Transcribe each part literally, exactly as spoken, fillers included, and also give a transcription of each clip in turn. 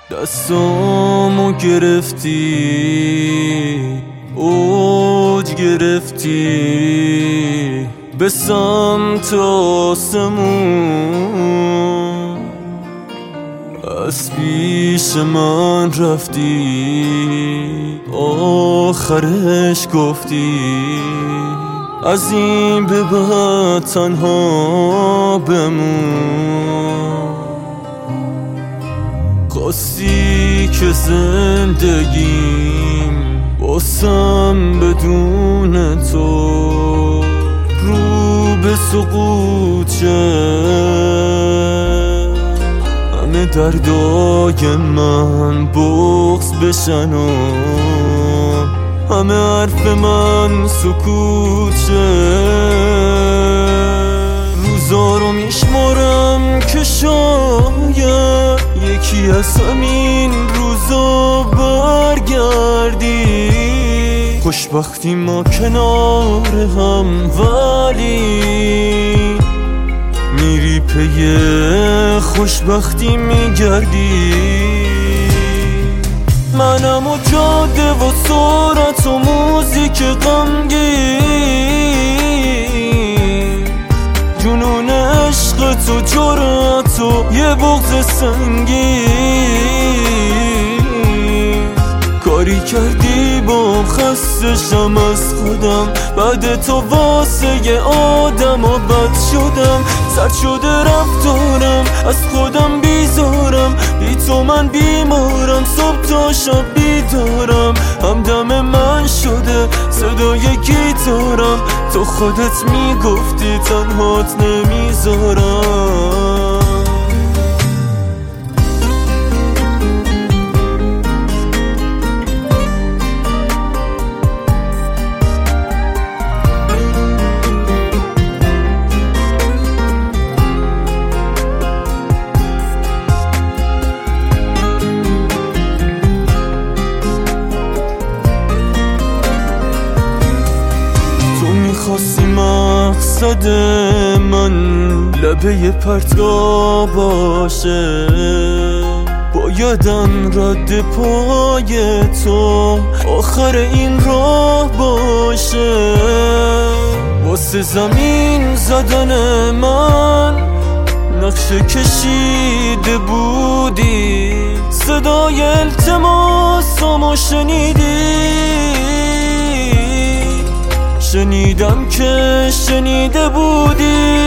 دستامو گرفتی، اوج گرفتی به سمت آسمون، از پیش من رفتی، آخرش گفتی از این به بعد تنها بمون. خواستی که زندگیم واسم بدون تو رو به سقوط شه، همه دردای من بغض بشن و همه حرف من سکوت شه. روزا رو میشمارم که شاید یکی از همین روزا برگردی. خوشبختی ما کنار هم ولی میری پی خوشبختی میگردی. منم و جاده و سرعت و موزیک غمگین، جنون عشق تو جرأت و یه بغض سنگین. کاری کردی با خستشم از خودم، بعد تو واسه یه آدم و بد شدم. سرد شده رفتارم، از خودم بیزارم، بی تو من بیمارم، صبح تا شب بیدارم. همدم من شده صدای گیتارم، تو خودت میگفتی تنهات نمیذارم. خواستی مقصد من لبه پرتگاه باشه، بایدم رد پای تو آخر این راه باشه. واسه زمین زدن من نقشه کشیده بودی، صدای التماسامو شنیدی. شنیدم که شنیده بودی.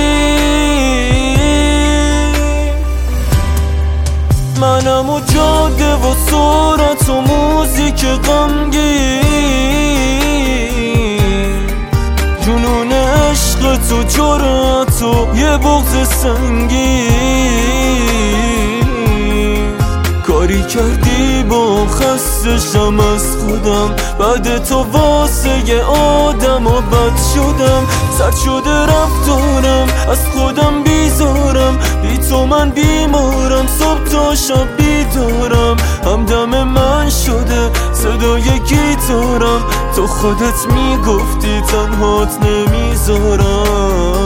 منم و جاده و سرعت و موزیک غمگین، جنون عشق تو جرأت و یه بغض سنگین. کاری کردی با خستشم از خودم، بعد تو واسه یه آدم و بد شدم. سرد شده رفتارم، از خودم بیزارم، بی تو من بیمارم، صبح تا شب بیدارم. همدم من شده صدای گیتارم، تو خودت میگفتی تنهات نمیذارم.